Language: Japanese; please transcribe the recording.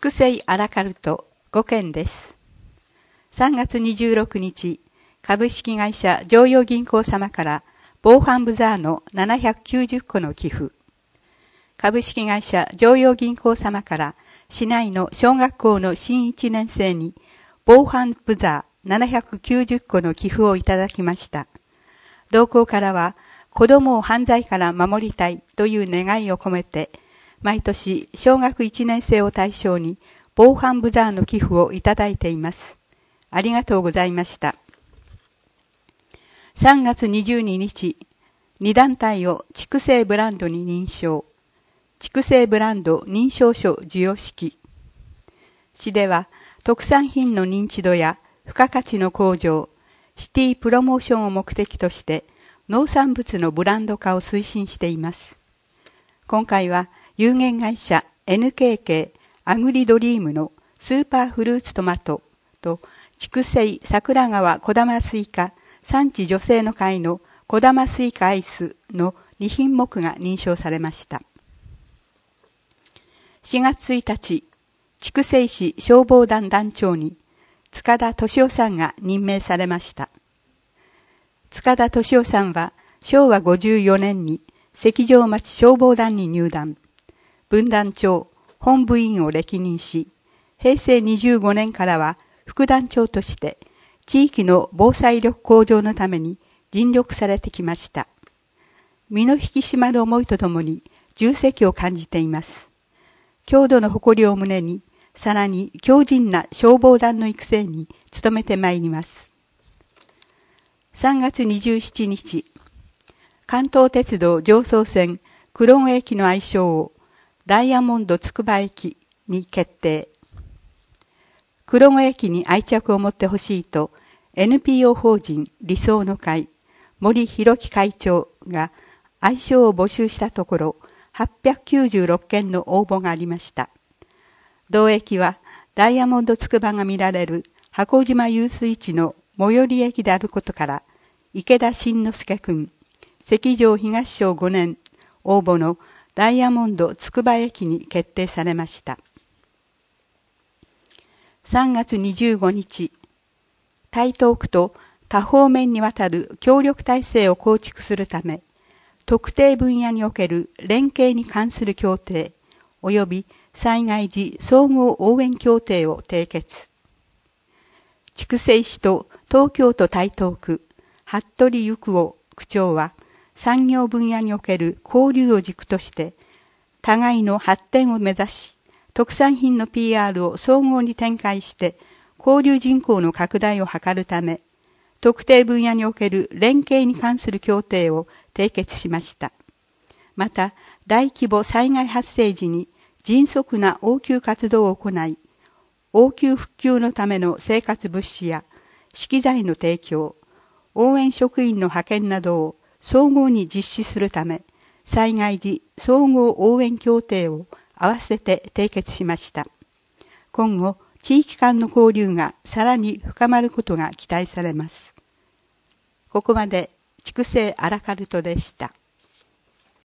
筑西アラカルト5件です。3月26日、株式会社常陽銀行様から防犯ブザーの790個の寄付。株式会社常陽銀行様から市内の小学校の新1年生に防犯ブザー790個の寄付をいただきました。同行からは、子供を犯罪から守りたいという願いを込めて、毎年小学1年生を対象に防犯ブザーの寄付をいただいています。ありがとうございました。3月22日、2団体を筑西ブランドに認証。筑西ブランド認証書授与式。市では特産品の認知度や付加価値の向上、シティプロモーションを目的として農産物のブランド化を推進しています。今回は有限会社 NKK アグリドリームのスーパーフルーツトマトと筑西桜川小玉スイカ産地女性の会の小玉スイカアイスの2品目が認証されました。4月1日、筑西市消防団団長に塚田敏夫さんが任命されました。塚田敏夫さんは昭和54年に関上町消防団に入団、分団長、本部員を歴任し、平成25年からは副団長として地域の防災力向上のために尽力されてきました。身の引き締まる思いとともに重責を感じています。郷土の誇りを胸に、さらに強靭な消防団の育成に努めてまいります。3月27日、関東鉄道常総線黒野駅の愛称をダイヤモンドつくば駅に決定。黒野駅に愛着を持ってほしいと NPO 法人理想の会森博樹会長が愛称を募集したところ896件の応募がありました。同駅はダイヤモンドつくばが見られる箱島遊水地の最寄り駅であることから池田慎之介君関城東省5年応募のダイヤモンドつくば駅に決定されました。3月25日、台東区と多方面にわたる協力体制を構築するため、特定分野における連携に関する協定及び災害時総合応援協定を締結。筑西市と東京都台東区、服部幸夫区長は、産業分野における交流を軸として、互いの発展を目指し、特産品の PR を総合に展開して、交流人口の拡大を図るため、特定分野における連携に関する協定を締結しました。また、大規模災害発生時に迅速な応急活動を行い、応急復旧のための生活物資や資機材の提供、応援職員の派遣などを総合に実施するため、災害時総合応援協定を合わせて締結しました。今後、地域間の交流がさらに深まることが期待されます。ここまで、筑西アラカルトでした。